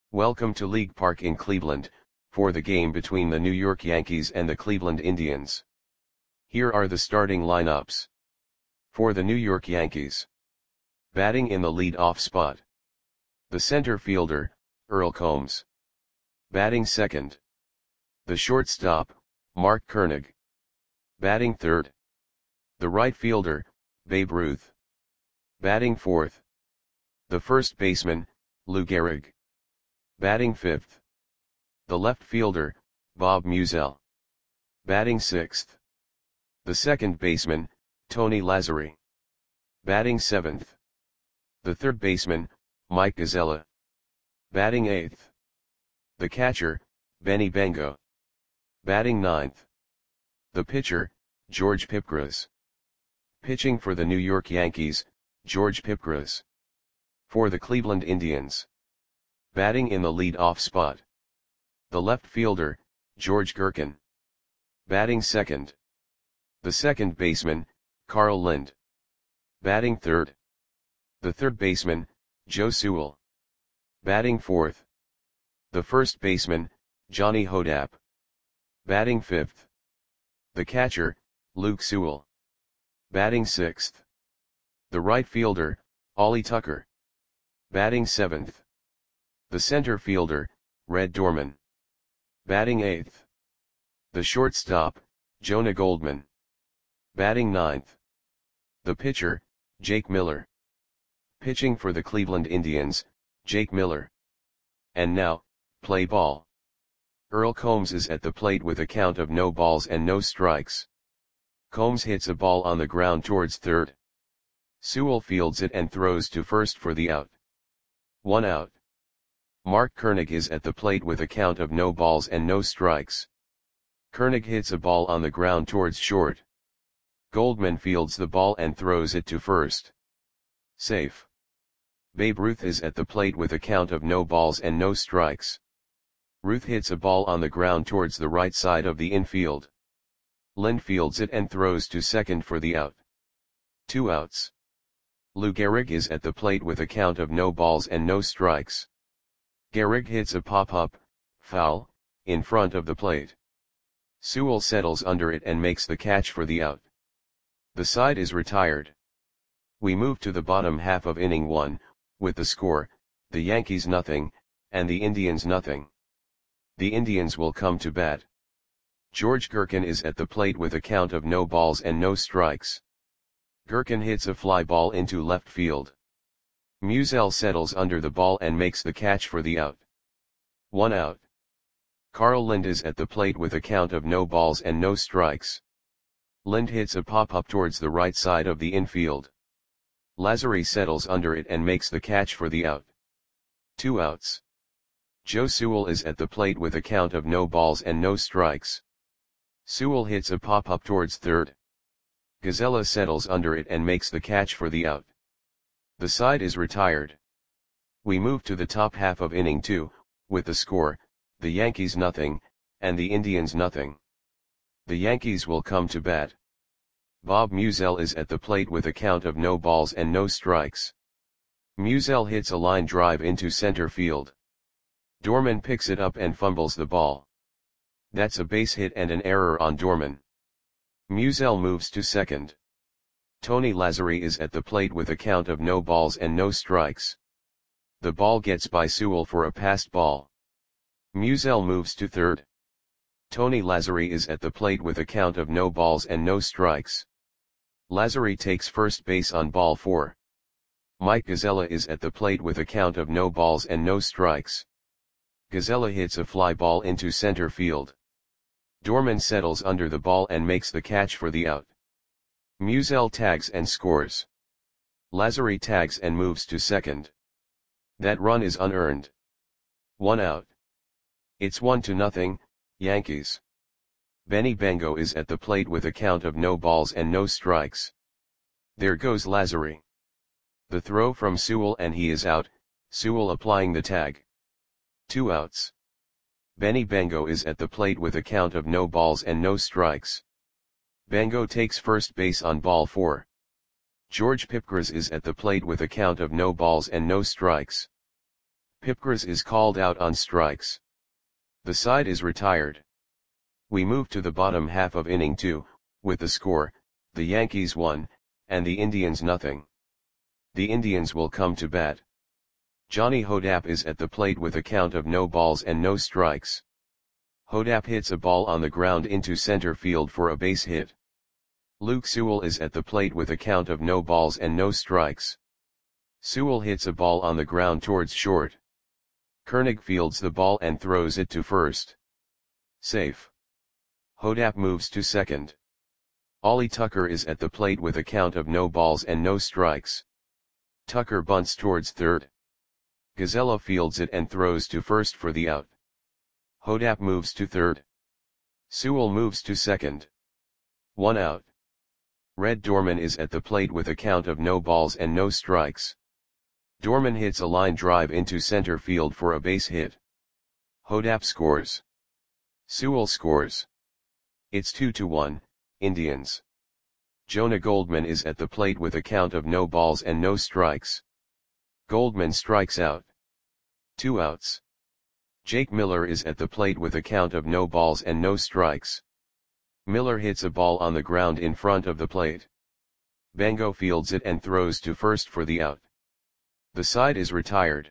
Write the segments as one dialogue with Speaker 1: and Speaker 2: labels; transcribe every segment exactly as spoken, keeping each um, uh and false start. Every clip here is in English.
Speaker 1: Welcome to League Park in Cleveland, for the game between the New York Yankees and the Cleveland Indians. Here are the starting lineups. For the New York Yankees. Batting in the lead-off spot. The center fielder, Earl Combs. Batting second. The shortstop, Mark Koenig. Batting third. The right fielder, Babe Ruth. Batting fourth. The first baseman, Lou Gehrig. Batting fifth. The left fielder, Bob Meusel. Batting sixth. The second baseman, Tony Lazzeri. Batting seventh. The third baseman, Mike Piazza. Batting eighth. The catcher, Benny Bangò. Batting ninth. The pitcher, George Pipgras. Pitching for the New York Yankees, George Pipgras. For the Cleveland Indians. Batting in the lead-off spot. The left fielder, George Gerken. Batting second. The second baseman, Carl Lind. Batting third. The third baseman, Joe Sewell. Batting fourth. The first baseman, Johnny Hodapp. Batting fifth. The catcher, Luke Sewell. Batting sixth. The right fielder, Ollie Tucker. Batting seventh. The center fielder, Red Dorman. Batting eighth. The shortstop, Jonah Goldman. Batting ninth. The pitcher, Jake Miller. Pitching for the Cleveland Indians, Jake Miller. And now, play ball. Earl Combs is at the plate with a count of no balls and no strikes. Combs hits a ball on the ground towards third. Sewell fields it and throws to first for the out. One out. Mark Koenig is at the plate with a count of no balls and no strikes. Koenig hits a ball on the ground towards short. Goldman fields the ball and throws it to first. Safe. Babe Ruth is at the plate with a count of no balls and no strikes. Ruth hits a ball on the ground towards the right side of the infield. Lind fields it and throws to second for the out. Two outs. Lou Gehrig is at the plate with a count of no balls and no strikes. Gehrig hits a pop-up, foul, in front of the plate. Sewell settles under it and makes the catch for the out. The side is retired. We move to the bottom half of inning one, with the score, the Yankees nothing, and the Indians nothing. The Indians will come to bat. George Gerken is at the plate with a count of no balls and no strikes. Gerken hits a fly ball into left field. Meusel settles under the ball and makes the catch for the out. One out. Carl Lind is at the plate with a count of no balls and no strikes. Lind hits a pop-up towards the right side of the infield. Lazzeri settles under it and makes the catch for the out. Two outs. Joe Sewell is at the plate with a count of no balls and no strikes. Sewell hits a pop-up towards third. Piazza settles under it and makes the catch for the out. The side is retired. We move to the top half of inning two, with the score, the Yankees nothing, and the Indians nothing. The Yankees will come to bat. Bob Meusel is at the plate with a count of no balls and no strikes. Meusel hits a line drive into center field. Dorman picks it up and fumbles the ball. That's a base hit and an error on Dorman. Meusel moves to second. Tony Lazzeri is at the plate with a count of no balls and no strikes. The ball gets by Sewell for a passed ball. Meusel moves to third. Tony Lazzeri is at the plate with a count of no balls and no strikes. Lazzeri takes first base on ball four. Mike Piazza is at the plate with a count of no balls and no strikes. Piazza hits a fly ball into center field. Dorman settles under the ball and makes the catch for the out. Meusel tags and scores. Lazzeri tags and moves to second. That run is unearned. One out. It's one to nothing, Yankees. Benny Bangò is at the plate with a count of no balls and no strikes. There goes Lazzeri. The throw from Sewell and he is out, Sewell applying the tag. Two outs. Benny Bangò is at the plate with a count of no balls and no strikes. Bangò takes first base on ball four. George Pipgras is at the plate with a count of no balls and no strikes. Pipgras is called out on strikes. The side is retired. We move to the bottom half of inning two, with the score, the Yankees one, and the Indians nothing. The Indians will come to bat. Johnny Hodapp is at the plate with a count of no balls and no strikes. Hodapp hits a ball on the ground into center field for a base hit. Luke Sewell is at the plate with a count of no balls and no strikes. Sewell hits a ball on the ground towards short. Koenig fields the ball and throws it to first. Safe. Hodapp moves to second. Ollie Tucker is at the plate with a count of no balls and no strikes. Tucker bunts towards third. Gazella fields it and throws to first for the out. Hodapp moves to third. Sewell moves to second. One out. Red Dorman is at the plate with a count of no balls and no strikes. Dorman hits a line drive into center field for a base hit. Hodapp scores. Sewell scores. It's two to one, Indians. Jonah Goldman is at the plate with a count of no balls and no strikes. Goldman strikes out. Two outs. Jake Miller is at the plate with a count of no balls and no strikes. Miller hits a ball on the ground in front of the plate. Bango fields it and throws to first for the out. The side is retired.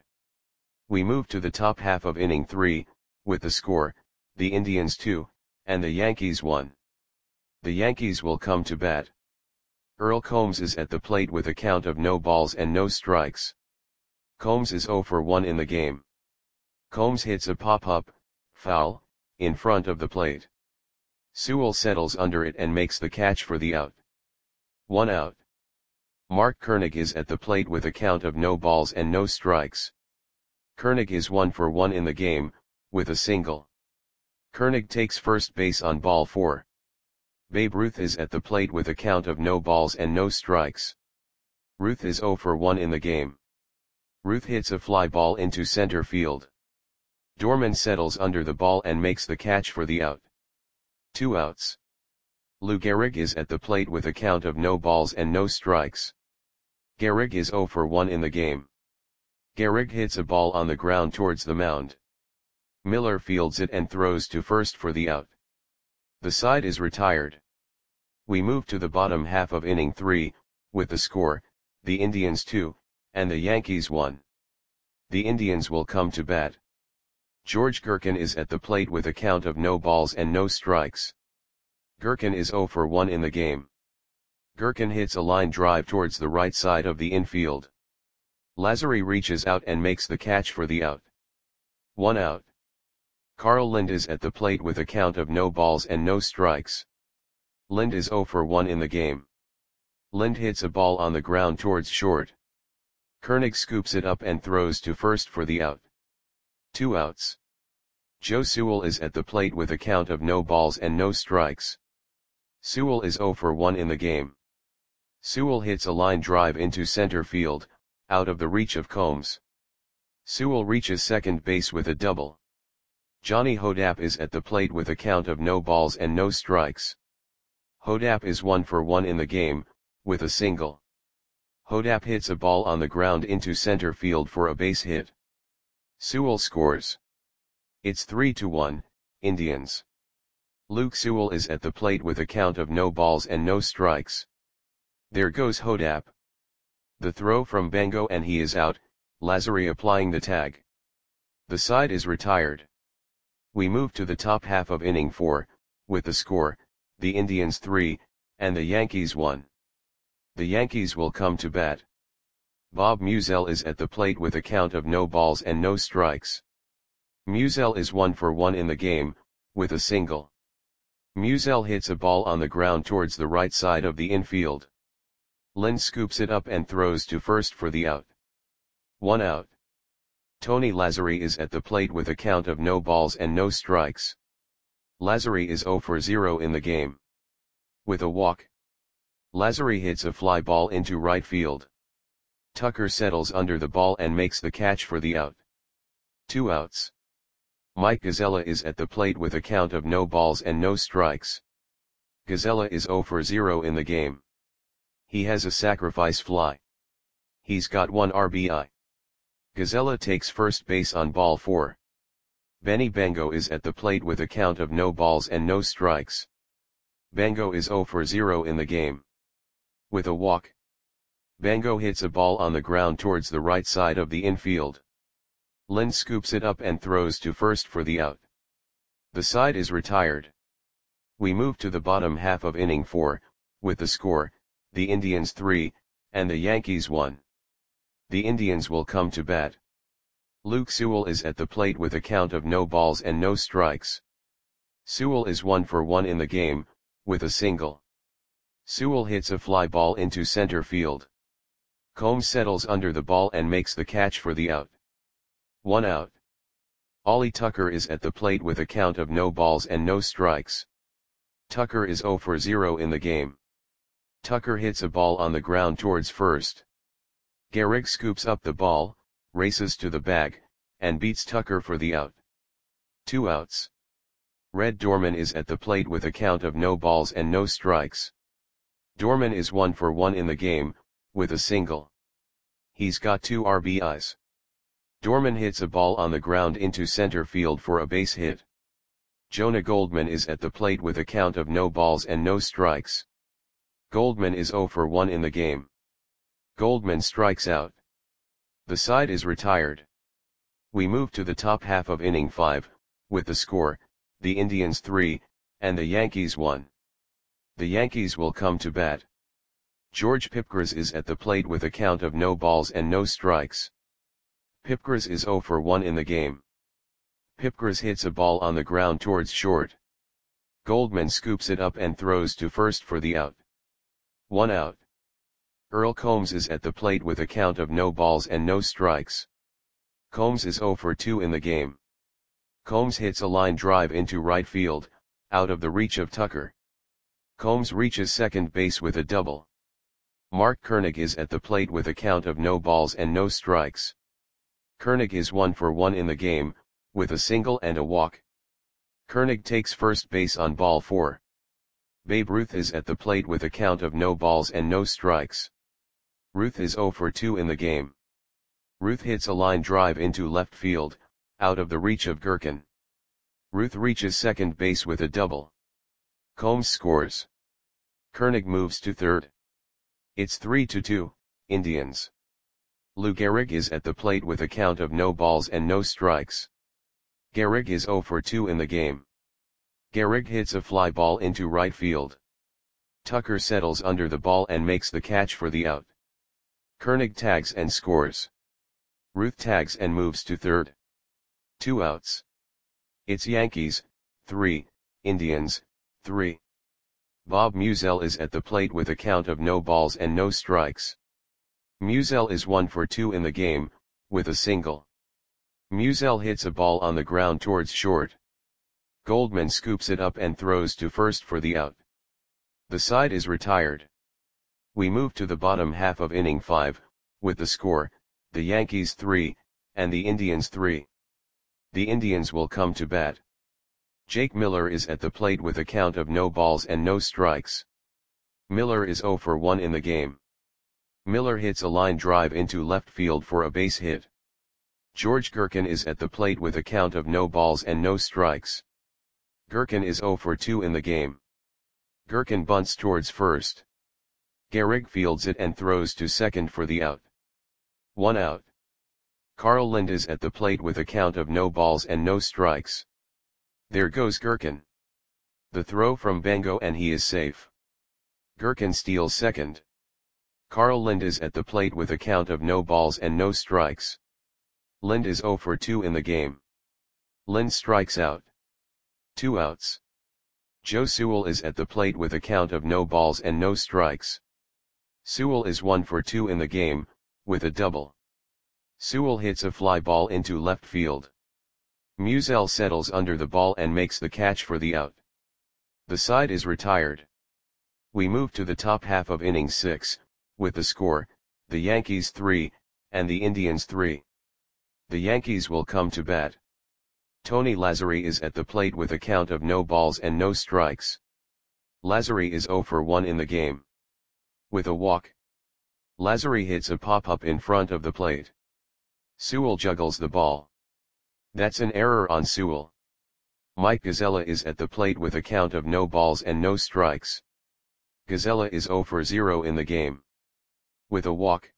Speaker 1: We move to the top half of inning three, with the score, the Indians two, and the Yankees one. The Yankees will come to bat. Earl Combs is at the plate with a count of no balls and no strikes. Combs is oh for one in the game. Combs hits a pop-up, foul, in front of the plate. Sewell settles under it and makes the catch for the out. One out. Mark Koenig is at the plate with a count of no balls and no strikes. Koenig is one for one in the game, with a single. Koenig takes first base on ball four. Babe Ruth is at the plate with a count of no balls and no strikes. Ruth is oh for one in the game. Ruth hits a fly ball into center field. Dorman settles under the ball and makes the catch for the out. Two outs. Lou Gehrig is at the plate with a count of no balls and no strikes. Gehrig is oh for one in the game. Gehrig hits a ball on the ground towards the mound. Miller fields it and throws to first for the out. The side is retired. We move to the bottom half of inning three, with the score, the Indians two, and the Yankees one. The Indians will come to bat. George Gherkin is at the plate with a count of no balls and no strikes. Gherkin is oh for one in the game. Gherkin hits a line drive towards the right side of the infield. Lazary reaches out and makes the catch for the out. One out. Carl Lind is at the plate with a count of no balls and no strikes. Lind is oh for one in the game. Lind hits a ball on the ground towards short. Koenig scoops it up and throws to first for the out. Two outs. Joe Sewell is at the plate with a count of no balls and no strikes. Sewell is oh for one in the game. Sewell hits a line drive into center field, out of the reach of Combs. Sewell reaches second base with a double. Johnny Hodapp is at the plate with a count of no balls and no strikes. Hodapp is one for one in the game, with a single. Hodapp hits a ball on the ground into center field for a base hit. Sewell scores. It's three to one, Indians. Luke Sewell is at the plate with a count of no balls and no strikes. There goes Hodapp. The throw from Bango and he is out, Lazary applying the tag. The side is retired. We move to the top half of inning four, with the score, the Indians three, and the Yankees one. The Yankees will come to bat. Bob Musial is at the plate with a count of no balls and no strikes. Musial is one for one in the game, with a single. Musial hits a ball on the ground towards the right side of the infield. Lind scoops it up and throws to first for the out. One out. Tony Lazary is at the plate with a count of no balls and no strikes. Lazary is oh for zero in the game. With a walk. Lazary hits a fly ball into right field. Tucker settles under the ball and makes the catch for the out. Two outs. Mike Gazella is at the plate with a count of no balls and no strikes. Gazella is oh for zero in the game. He has a sacrifice fly. He's got one R B I. Gazella takes first base on ball four. Benny Bango is at the plate with a count of no balls and no strikes. Bango is zero for zero in the game. With a walk, Bango hits a ball on the ground towards the right side of the infield. Lind scoops it up and throws to first for the out. The side is retired. We move to the bottom half of inning four, with the score, the Indians three, and the Yankees one. The Indians will come to bat. Luke Sewell is at the plate with a count of no balls and no strikes. Sewell is one for one in the game, with a single. Sewell hits a fly ball into center field. Combs settles under the ball and makes the catch for the out. One out. Ollie Tucker is at the plate with a count of no balls and no strikes. Tucker is zero for zero in the game. Tucker hits a ball on the ground towards first. Gehrig scoops up the ball, races to the bag, and beats Tucker for the out. Two outs. Red Dorman is at the plate with a count of no balls and no strikes. Dorman is one for one in the game, with a single. He's got two R B Is. Dorman hits a ball on the ground into center field for a base hit. Jonah Goldman is at the plate with a count of no balls and no strikes. Goldman is zero for one in the game. Goldman strikes out. The side is retired. We move to the top half of inning five, with the score, the Indians three, and the Yankees one. The Yankees will come to bat. George Pipgras is at the plate with a count of no balls and no strikes. Pipgras is zero for one in the game. Pipgras hits a ball on the ground towards short. Goldman scoops it up and throws to first for the out. One out. Earl Combs is at the plate with a count of no balls and no strikes. Combs is zero for two in the game. Combs hits a line drive into right field, out of the reach of Tucker. Combs reaches second base with a double. Mark Koenig is at the plate with a count of no balls and no strikes. Koenig is one for one in the game, with a single and a walk. Koenig takes first base on ball four. Babe Ruth is at the plate with a count of no balls and no strikes. Ruth is zero for two in the game. Ruth hits a line drive into left field, out of the reach of Gherkin. Ruth reaches second base with a double. Combs scores. Koenig moves to third. It's three to two, Indians. Lou Gehrig is at the plate with a count of no balls and no strikes. Gehrig is zero for two in the game. Gehrig hits a fly ball into right field. Tucker settles under the ball and makes the catch for the out. Koenig tags and scores. Ruth tags and moves to third. Two outs. It's Yankees, three, Indians, three. Bob Musial is at the plate with a count of no balls and no strikes. Musial is one for two in the game, with a single. Musial hits a ball on the ground towards short. Goldman scoops it up and throws to first for the out. The side is retired. We move to the bottom half of inning five, with the score, the Yankees three, and the Indians three. The Indians will come to bat. Jake Miller is at the plate with a count of no balls and no strikes. Miller is zero for one in the game. Miller hits a line drive into left field for a base hit. George Gherkin is at the plate with a count of no balls and no strikes. Gherkin is zero for two in the game. Gherkin bunts towards first. Gehrig fields it and throws to second for the out. One out. Carl Lind is at the plate with a count of no balls and no strikes. There goes Gherkin. The throw from Bango and he is safe. Gherkin steals second. Carl Lind is at the plate with a count of no balls and no strikes. Lind is zero for two in the game. Lind strikes out. Two outs. Joe Sewell is at the plate with a count of no balls and no strikes. Sewell is one for two in the game, with a double. Sewell hits a fly ball into left field. Musial settles under the ball and makes the catch for the out. The side is retired. We move to the top half of inning six, with the score, the Yankees three, and the Indians three. The Yankees will come to bat. Tony Lazzari is at the plate with a count of no balls and no strikes. Lazzari is zero for one in the game. With a walk, Lazzari hits a pop-up in front of the plate. Sewell juggles the ball. That's an error on Sewell. Mike Gazella is at the plate with a count of no balls and no strikes. Gazella is zero for zero in the game. With a walk.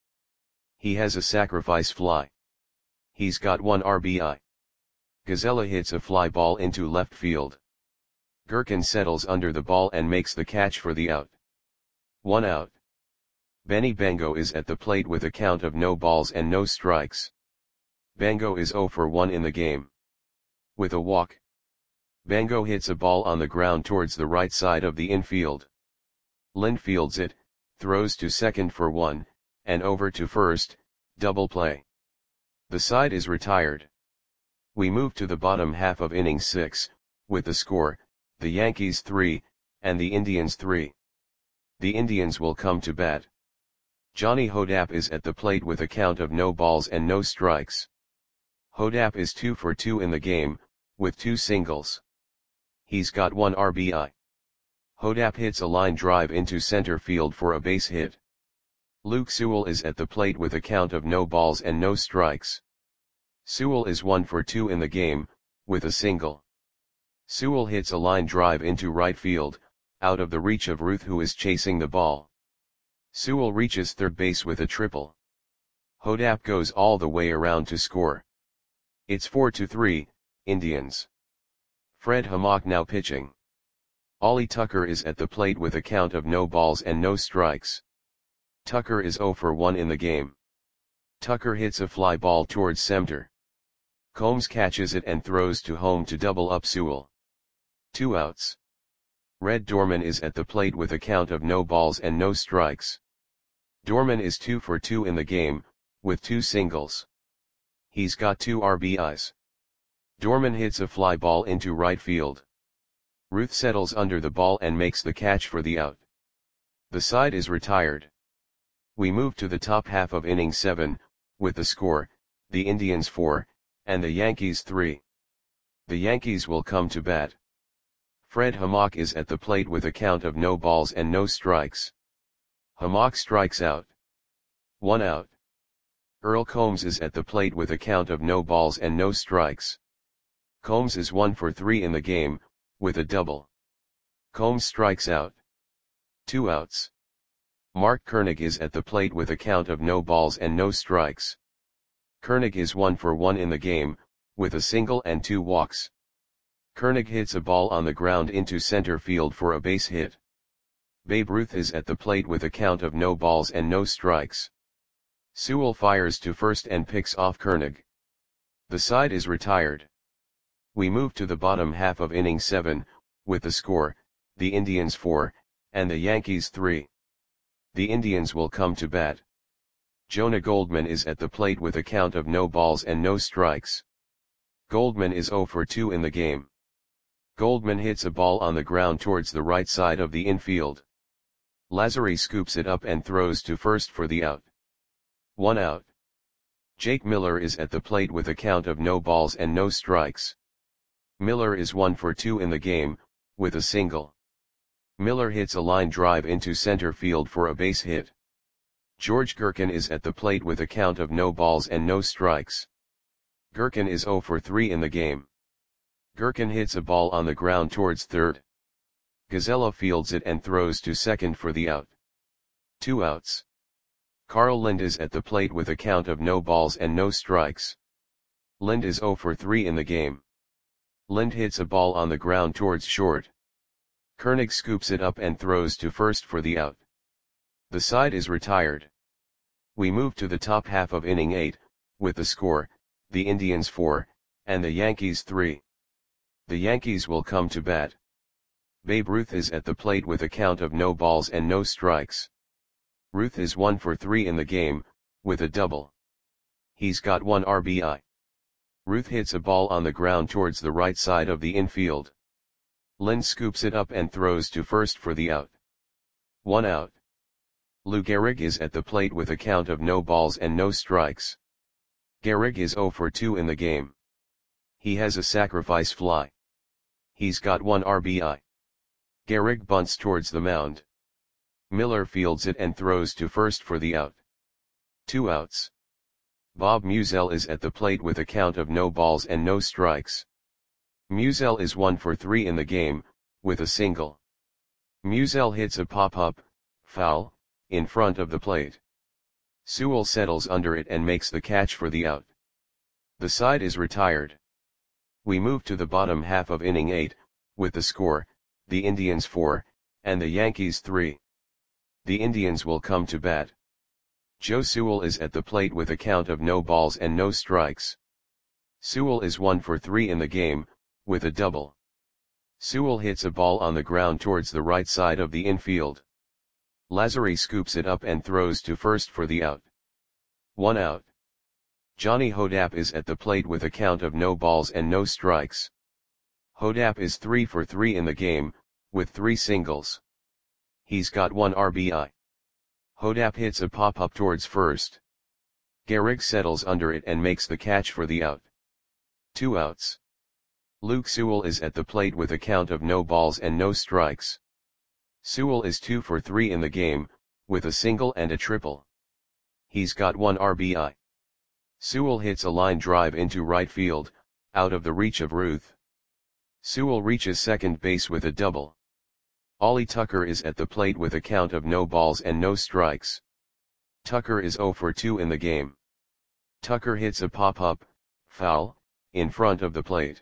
Speaker 1: He has a sacrifice fly. He's got one R B I. Gazella hits a fly ball into left field. Gherkin settles under the ball and makes the catch for the out. One out. Benny Bango is at the plate with a count of no balls and no strikes. Bango is zero for one in the game. With a walk. Bango hits a ball on the ground towards the right side of the infield. Lind fields it, throws to second for one, and over to first, double play. The side is retired. We move to the bottom half of inning six, with the score, the Yankees three, and the Indians three. The Indians will come to bat. Johnny Hodapp is at the plate with a count of no balls and no strikes. Hodapp is two for two in the game, with two singles. He's got one R B I. Hodapp hits a line drive into center field for a base hit. Luke Sewell is at the plate with a count of no balls and no strikes. Sewell is one for two in the game, with a single. Sewell hits a line drive into right field, out of the reach of Ruth, who is chasing the ball. Sewell reaches third base with a triple. Hodapp goes all the way around to score. It's four to three, Indians. Fred Hammock now pitching. Ollie Tucker is at the plate with a count of no balls and no strikes. Tucker is zero for one in the game. Tucker hits a fly ball towards center. Combs catches it and throws to home to double up Sewell. Two outs. Red Dorman is at the plate with a count of no balls and no strikes. Dorman is two for two in the game, with two singles. He's got two R B Is. Dorman hits a fly ball into right field. Ruth settles under the ball and makes the catch for the out. The side is retired. We move to the top half of inning seven, with the score, the Indians four, and the Yankees three. The Yankees will come to bat. Fred Hammock is at the plate with a count of no balls and no strikes. Hammock strikes out. One out. Earl Combs is at the plate with a count of no balls and no strikes. Combs is one for three in the game, with a double. Combs strikes out. Two outs. Mark Koenig is at the plate with a count of no balls and no strikes. Koenig is one for one in the game, with a single and two walks. Koenig hits a ball on the ground into center field for a base hit. Babe Ruth is at the plate with a count of no balls and no strikes. Sewell fires to first and picks off Koenig. The side is retired. We move to the bottom half of inning seven, with the score, the Indians four, and the Yankees three. The Indians will come to bat. Jonah Goldman is at the plate with a count of no balls and no strikes. Goldman is zero for two in the game. Goldman hits a ball on the ground towards the right side of the infield. Lazary scoops it up and throws to first for the out. One out. Jake Miller is at the plate with a count of no balls and no strikes. Miller is one for two in the game, with a single. Miller hits a line drive into center field for a base hit. George Gherkin is at the plate with a count of no balls and no strikes. Gherkin is zero for three in the game. Gherkin hits a ball on the ground towards third. Gazella fields it and throws to second for the out. Two outs. Carl Lind is at the plate with a count of no balls and no strikes. Lind is zero for three in the game. Lind hits a ball on the ground towards short. Koenig scoops it up and throws to first for the out. The side is retired. We move to the top half of inning eight, with the score, the Indians four, and the Yankees three. The Yankees will come to bat. Babe Ruth is at the plate with a count of no balls and no strikes. Ruth is one for three in the game, with a double. He's got one R B I. Ruth hits a ball on the ground towards the right side of the infield. Lind scoops it up and throws to first for the out. One out. Lou Gehrig is at the plate with a count of no balls and no strikes. Gehrig is zero for two in the game. He has a sacrifice fly. He's got one R B I. Gehrig bunts towards the mound. Miller fields it and throws to first for the out. Two outs. Bob Musial is at the plate with a count of no balls and no strikes. Musial is one for three in the game, with a single. Musial hits a pop-up, foul, in front of the plate. Sewell settles under it and makes the catch for the out. The side is retired. We move to the bottom half of inning eight, with the score, the Indians four, and the Yankees three. The Indians will come to bat. Joe Sewell is at the plate with a count of no balls and no strikes. Sewell is one for three in the game, with a double. Sewell hits a ball on the ground towards the right side of the infield. Lazzeri scoops it up and throws to first for the out. One out. Johnny Hodapp is at the plate with a count of no balls and no strikes. Hodapp is three for three in the game, with three singles. He's got one R B I. Hodapp hits a pop-up towards first. Gehrig settles under it and makes the catch for the out. Two outs. Luke Sewell is at the plate with a count of no balls and no strikes. Sewell is two for three in the game, with a single and a triple. He's got one R B I. Sewell hits a line drive into right field, out of the reach of Ruth. Sewell reaches second base with a double. Ollie Tucker is at the plate with a count of no balls and no strikes. Tucker is zero for two in the game. Tucker hits a pop-up, foul, in front of the plate.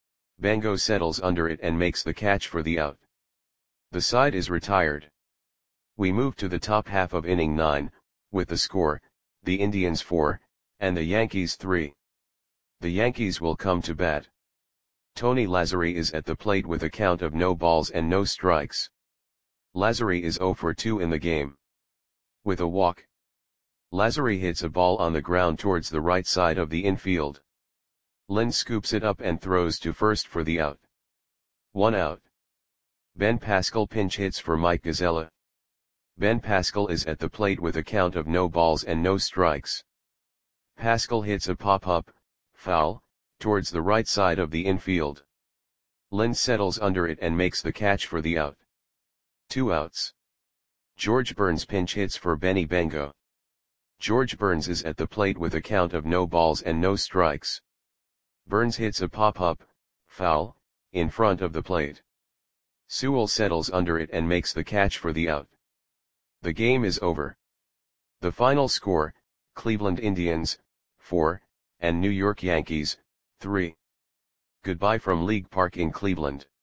Speaker 1: Bango settles under it and makes the catch for the out. The side is retired. We move to the top half of inning nine, with the score, the Indians four, and the Yankees three. The Yankees will come to bat. Tony Lazzeri is at the plate with a count of no balls and no strikes. Lazzeri is zero for two in the game. With a walk. Lazzeri hits a ball on the ground towards the right side of the infield. Lynn scoops it up and throws to first for the out. One out. Ben Pascal pinch hits for Mike Gazzella. Ben Pascal is at the plate with a count of no balls and no strikes. Pascal hits a pop-up, foul, towards the right side of the infield. Lynn settles under it and makes the catch for the out. Two outs. George Burns pinch hits for Benny Bengo. George Burns is at the plate with a count of no balls and no strikes. Burns hits a pop-up, foul, in front of the plate. Sewell settles under it and makes the catch for the out. The game is over. The final score, Cleveland Indians, four, and New York Yankees, three. Goodbye from League Park in Cleveland.